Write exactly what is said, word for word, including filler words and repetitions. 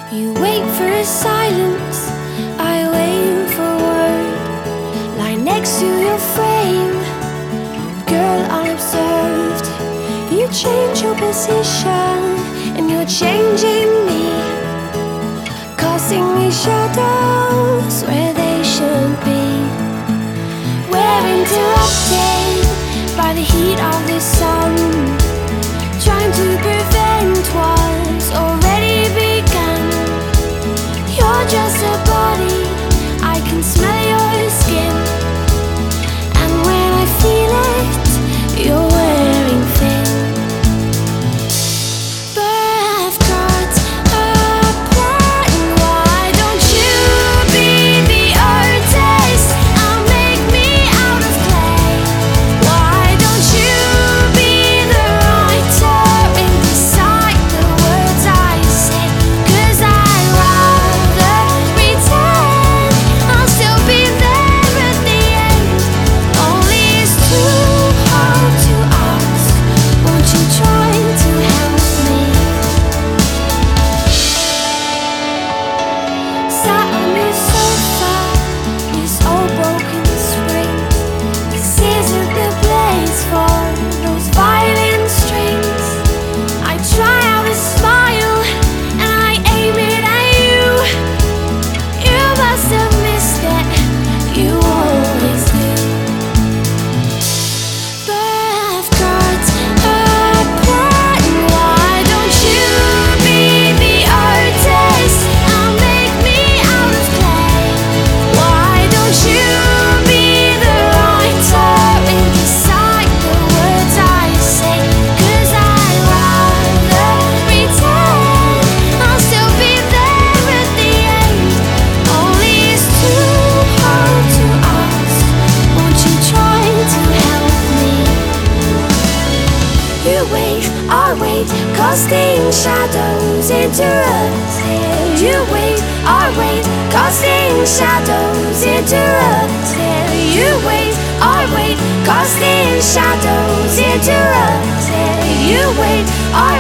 You wait for a silence, I wait for word. Lie next to your frame, girl unobserved. You change your position, and you're changing me, causing me shadows where they should be. We're interrupted by the heat of the sun, trying to prevent what's already begun. You're just a body, I can smell your skin, and when I feel it, you're wearing thin. But I've got a plan. Why don't you be the artist and make me out of clay? Why don't you be the writer and decide the words I say? 'Cause I'd rather pretend I'll still be there at the end. Only it's too hard to ask. Won't you try to help me? Sat on your sofa, this old broken spring. Scissored the blades for those violin strings. I try out a smile and I aim it at you. You must have missed it, you always do. But I've got a plan. Why don't you be the artist and make me out of clay? Why don't you be the writer and decide the words I say? 'Cause I'd rather pretend I'll still be there at the end. Only it's too hard to ask. Won't you try to help me? You wait, I wait, casting shadows into us. You wait, I wait, casting shadows into us. You wait, I wait, casting shadows into us. You wait, I